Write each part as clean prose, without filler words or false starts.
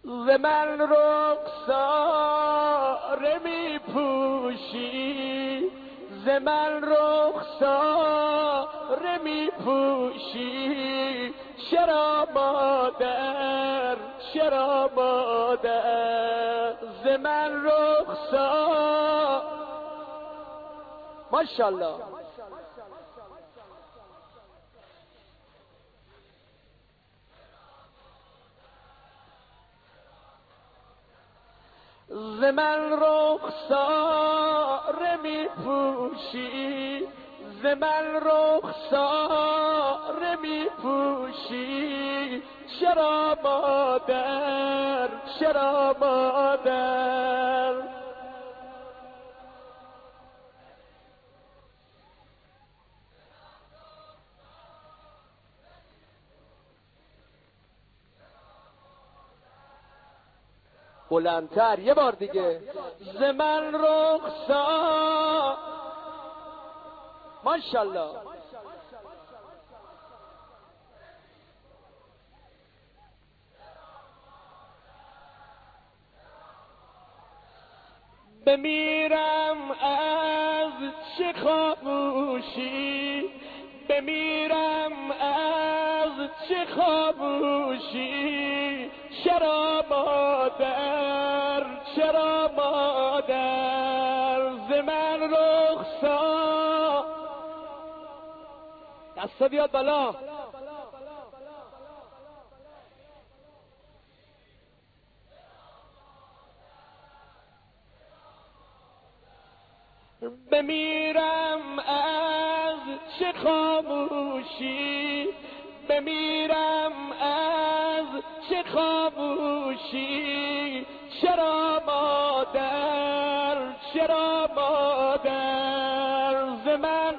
ز من رخساره می پوشی، ز من رخساره می پوشی، چرا مادر چرا مادر ز من رخسار. ماشاءالله. ز من رخساره می پوشی، ز من رخساره می پوشی، چرا مادر چرا مادر. بلندتر یه بار دیگه. ز من رخسار. ماشاءالله. بمیرم از چه خاموشی، بمیرم از چه خاموشی، چرا مادر چرا مادر ز من رخسار. دستا بیاد بالا. بمیرم از چه خاموشی، بمیرم از چه خاموشی، چرا مادر چرا مادر ز من.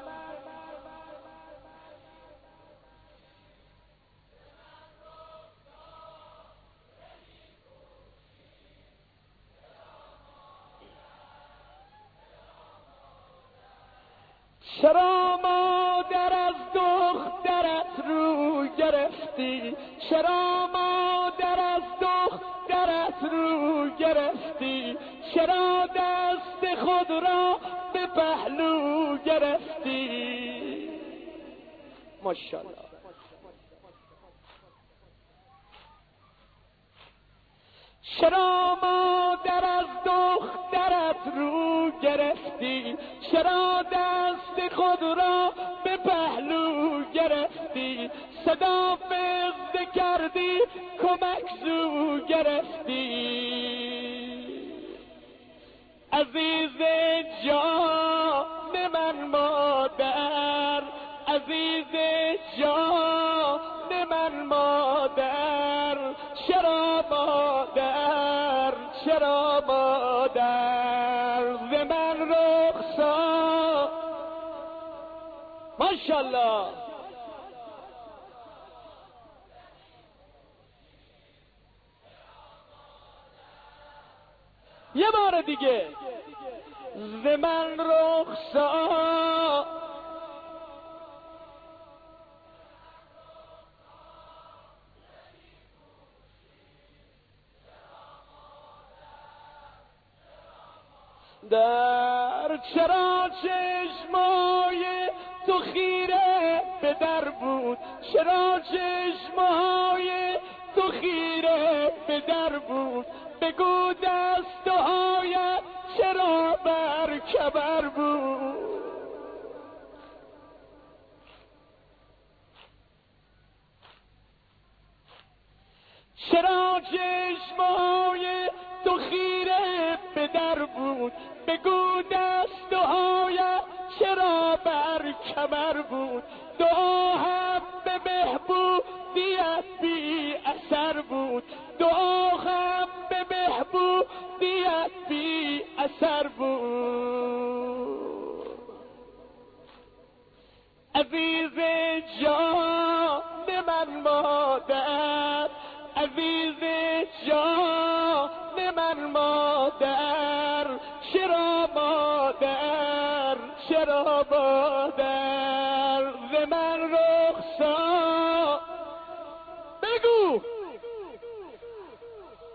چرا مادر از دخترت رو گرفتی، چرا مادر از دخترت رو گرفتی، چرا دست خود را به پهلو گرفتی. ماشاءالله. چرا مادر از دخترت رو گرفتی، چرا دست خود را به پهلو گرفتی، صدا فزده کردی کمک زو گرفتی. عزیز جان من مادر، عزیز جان من مادر، چرا مادر چرا مادر ز من رخسار. ماشاءالله. یه بار دیگه. ز من رخسار. در چرا چشمای تو خیره به در بود، چرا چشمای تو خیره به در بود، بگو دستهایت چرا بر کبر بود. چرا چشمای تو خیره به در بود، بگو دستهایت چرا بر کمر بود. دعا هم به بهبودیت بی اثر بود، دعا هم به بهبودیت بی اثر بود. عزیز جان من مادر، عزیز جان من مادر، چرا مادر چرا مادر ز من رخسار. بگو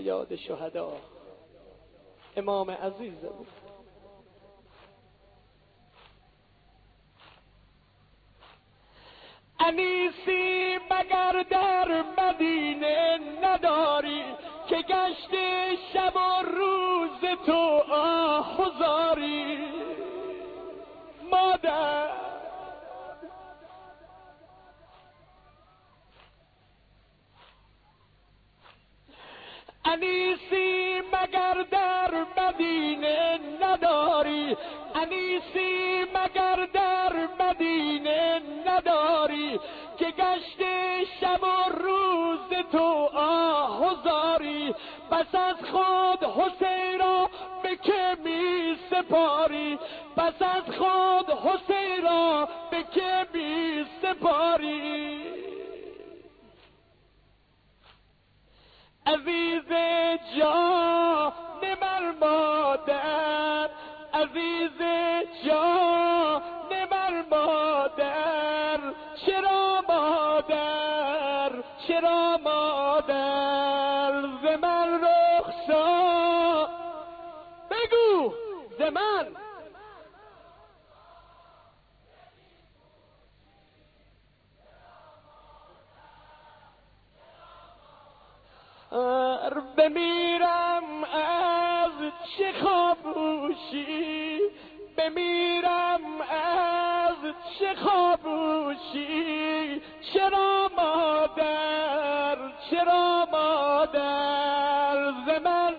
به یاد شهدا. امام عزیزمون انیسی مگر در مدینه نداری که گشت شب و روز تو آهزاری مادر. انیسی مگر در مدینه نداری، انیسی مگر در مدینه نداری که گشت شب و روز تو آهزاری. پس از خود حسین را به که می سپاری، پس از خود حسین را به که می سپاری. عزیز جان من مادر، عزیز جان من مادر، چرا مادر چرا مادر ز من رخسار بگو ز من بمیرم از چه خاموشی، بمیرم از چه خاموشی، چرا مادر چرا مادر ز من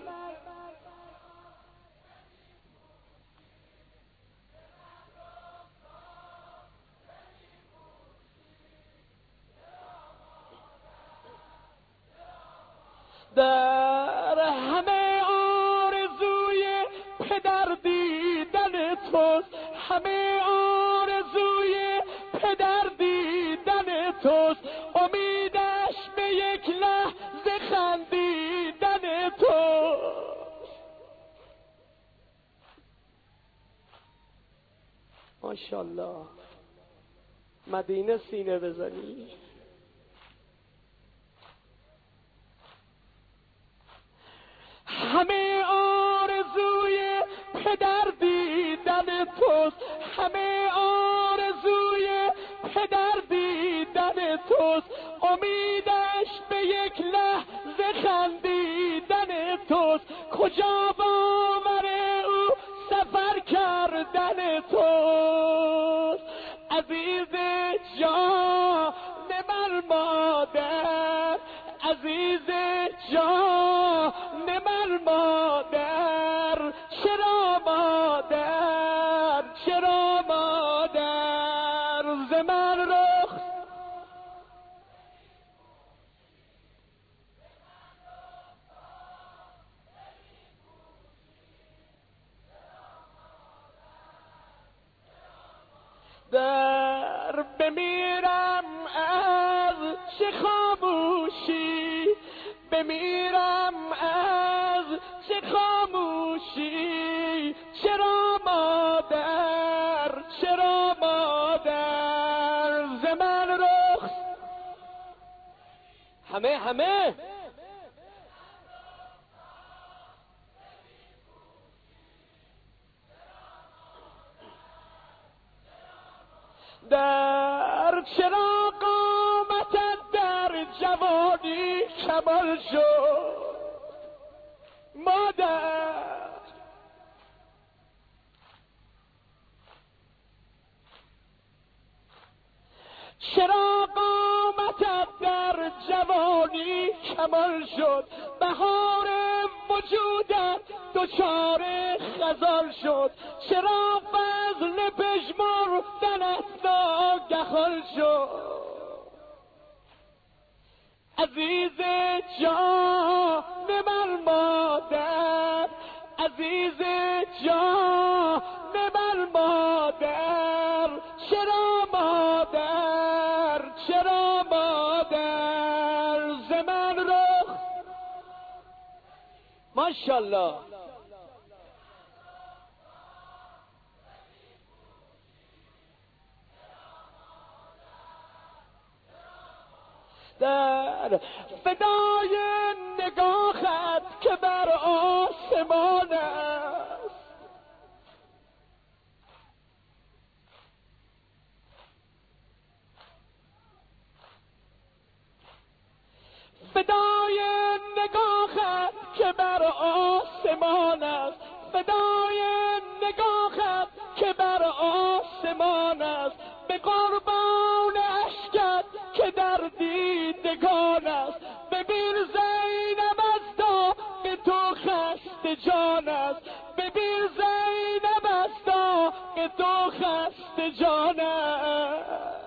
در همه آرزوی پدر دیدن توست، همه آرزوی پدر دیدن توست، امیدش به یک لحظه خندیدن توست. ماشاءالله مدینه سینه بزنی. همه آرزوی پدر دیدن توست، همه آرزوی پدر دیدن توست، امیدش به یک لحظه خندیدن توست، کجا باور او سفر کردن توست. عزیز جان من مادر، عزیز جان من مادر، چرا مادر چرا مادر ز من رخ در بمیرم از چه خاموشی، بمیرم از چه خاموشی، چرا مادر چرا مادر ز من رخ همه در چرا قامتت در جوانی کمال شد مادر. چرا قامتت در جوانی کمال شد، بهار وجودت دچار خزان شد، چرا فضل پژمردنت ناگهان شد. عزیز جان من مادر، عزیز جان من مادر، چرا مادر چرا مادر ز من رخ ماشاءالله در فدای نگاهت آسمان است، فدای نگاهت که بر آسمان است، به قربان اشکت که در دیدگان است. ببین زینب از داغ تو خسته جان است، ببین زینب از داغ تو خسته جان است.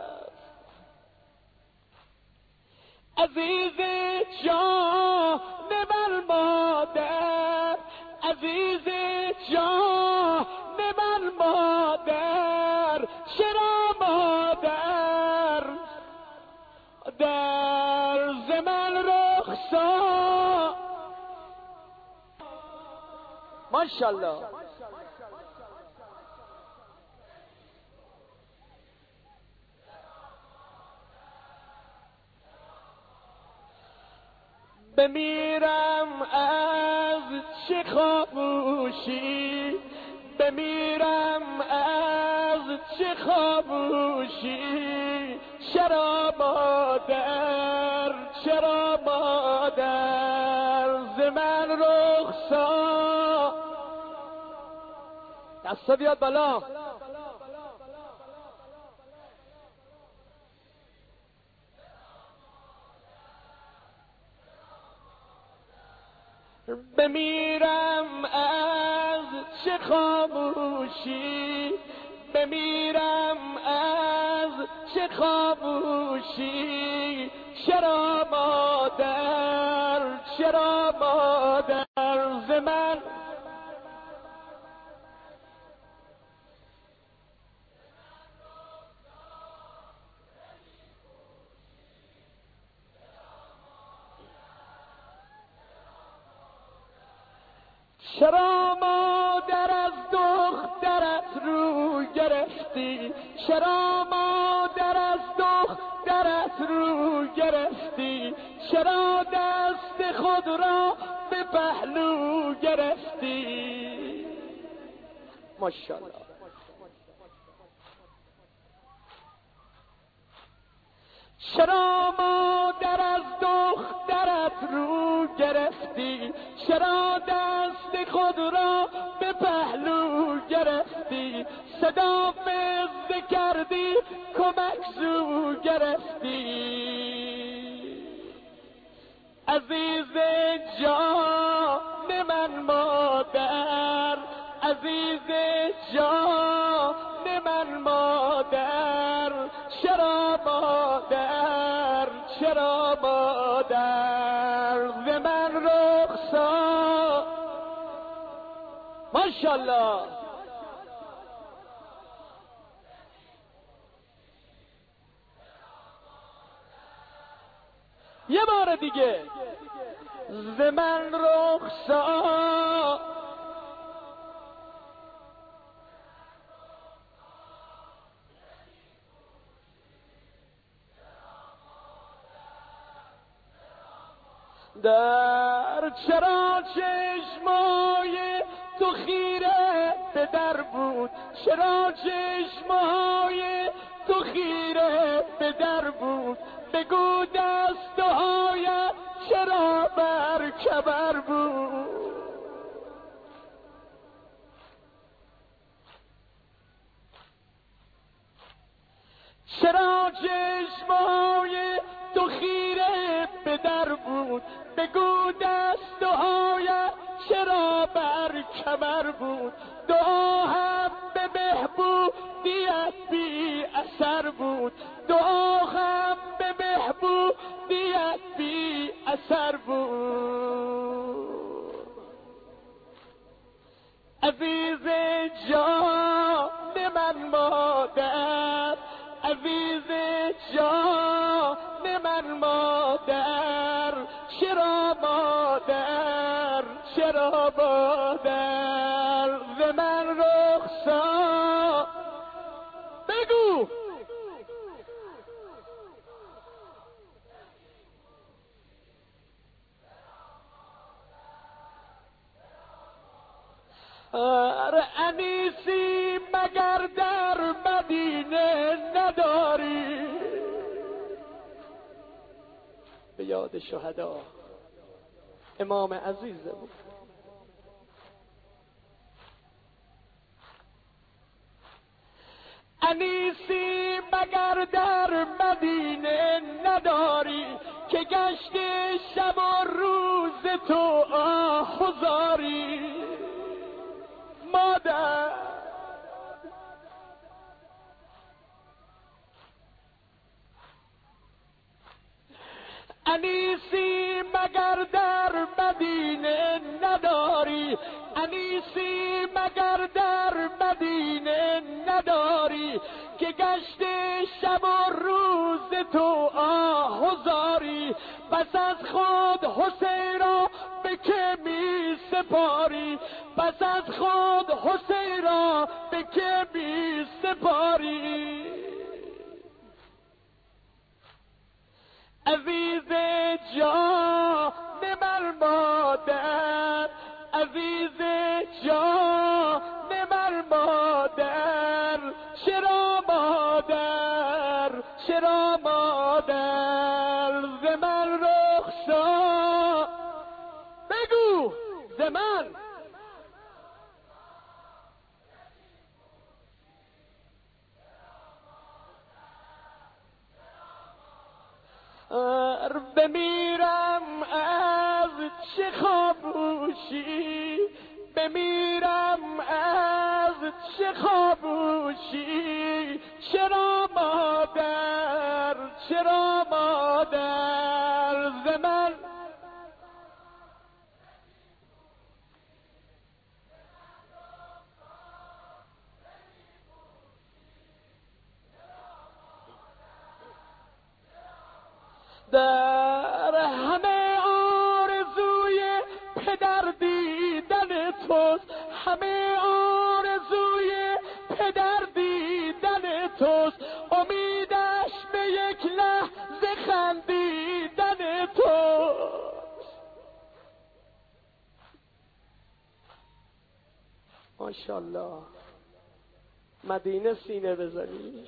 عزیز جان من مادر، عزیز جان من مادر، چرا مادر در زمن رخسار. ماشاءالله. بمیرم از چه خاموشی، بمیرم از چه خاموشی، چرا مادر، چرا مادر ز من رخسار. دستا بیاد بالا. بمیرم از چه خاموشی، بمیرم از چه خاموشی، چرا مادر، چرا مادر ز من. چرا مادر از دخترت رو گرفتی، چرا مادر از دخترت رو گرفتی، چرا دست خود را به پهلو گرفتی. ماشاءالله. چرا مادر از دخترت رو گرفتی، چرا دست خود را به پهلو گرفتی، صدا فزده کردی کمک زو گرفتی. عزیز جان من مادر، عزیز جان من مادر، چرا مادر، چرا مادر ز من رخسار. ماشاءالله. یه بار دیگه. ز من رخسار. در چرا چشمای تو خیره به در بود، چرا چشمای تو خیره به در بود، بگو دستهایت چرا بر کمر بود. چرا چشمای تو خیره به در بود، بگو دستهایت چرا بر کمر بود. دعا هم به بهبودیت بی اثر بود، دعا هم به بهبودیت بی اثر بود. عزیز جان من مادر، عزیز جان من مادر، چرا مادر، چرا مادر ز من رخسار. بگو. انیسی مگر در مدینه نداری؟ به یاد شهدا امام عزیزمون انیسی مگر در مدینه نداری که گشت شب و روز تو آهزاری مادر. انیسی مگر در مدینه نداری، انیسی مگر در مدینه نداری که گشت شب و روز تو آهزاری. پس از خود حسین را به که می سپاری، پس از خود حسین را به که می سپاری. عزیز جان من مادر، عزیز جان من مادر، چرا مادر چرا مادر ز من رخصت بگو ز من. بمیرم از چه خاموشی، بمیرم از چه خاموشی، چرا مادر چرا مادر ز من. در همه آرزوی پدر دیدن توست، همه آرزوی پدر دیدن توست، امیدش به یک لحظه خندیدن توست. ماشاءالله مدینه سینه بزنی.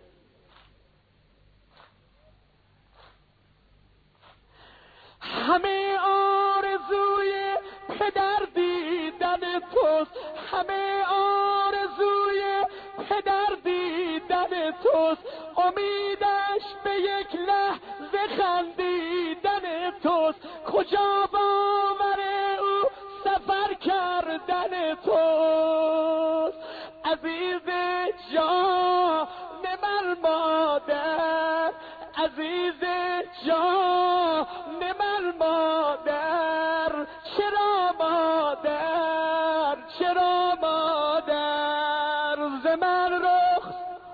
همه آرزوی پدر دیدن توست، همه آرزوی پدر دیدن توست، امیدش به یک لحظه خندیدن توست، کجا باور او سفر کردن توست. عزیز جان من مادر، عزیز جان من مادر، چرا مادر چرا مادر ز من رخ.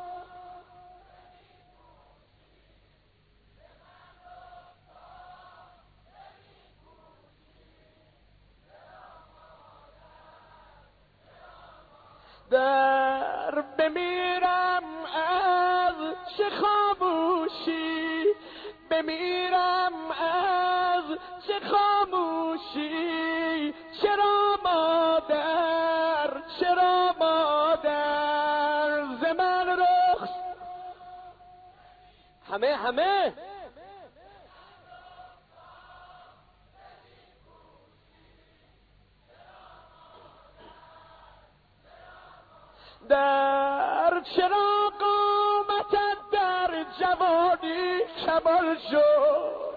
در بمیرم از چه خاموشی، بمیرم از چه خاموشی، چرا مادر چرا مادر ز من رخ. همه در چرا قامتت در جوانی کمال شد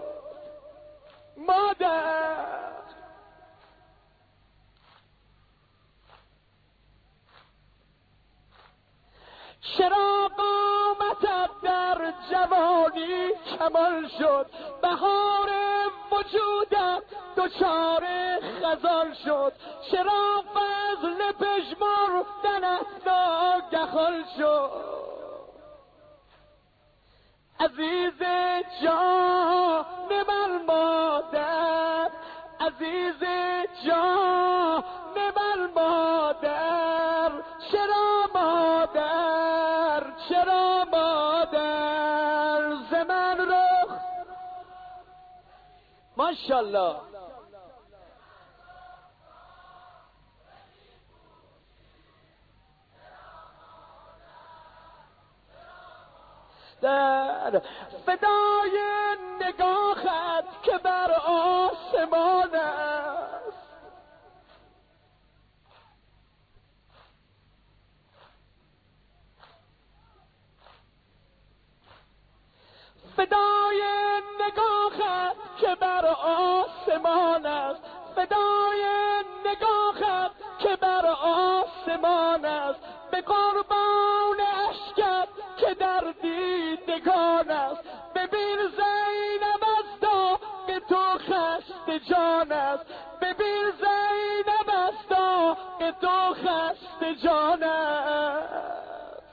مادر. چرا قامتت در جوانی کمال شد، بهار وجودت دچار خزان شد، چرا فضل پژمردنت ناگهان شد. عزیز جان من مادر، عزیز جان من مادر، چرا مادر چرا مادر ز من رخ. ماشاءالله در فدای نگاهت که بر آسمان است، فدای نگاهت که بر آسمان است، فدای نگاهت که بر آسمان است، به قربان اشکت که در دیدگان است. ببین زینب از داغ تو خسته جان است، ببین زینب از داغ تو خسته جان است.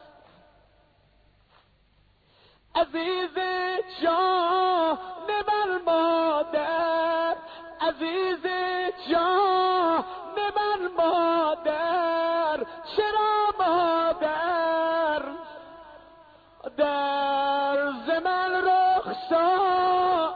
عزیز جان من مادر، عزیز جان من مادر، چرا مادر در زمن رخسار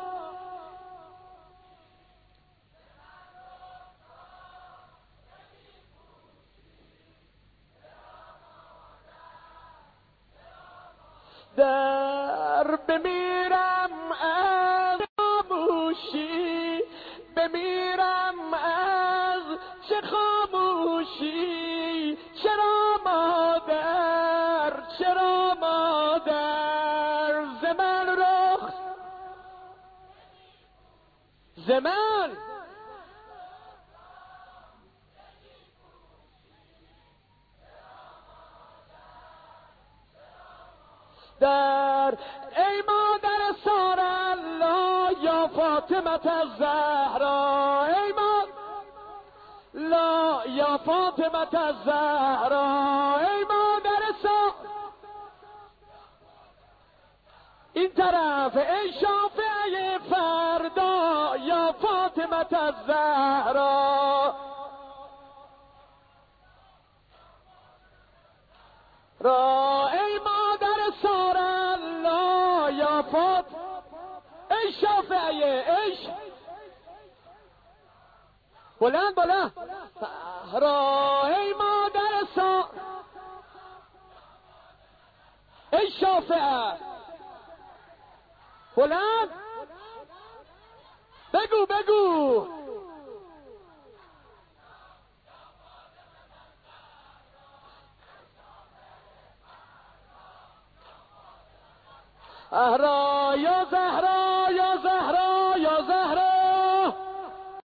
در بمیرم از خاموشی، بمیرم از چه خاموشی، چرا مادر، چرا مادر زمن رخ زمن در ای مادر سار الله یا فاطمه الزهرا، ای لا یا فاطمه الزهرا، ای مادر سار این طرف، ای شافعه فردا یا فاطمه الزهرا را، ای مادر سار الله یا فاطمه، ای شافعه، ای بلند بلند را، ای مادر سار، ای شافعه بلند بگو بگو زهرا یا زهرا یا زهرا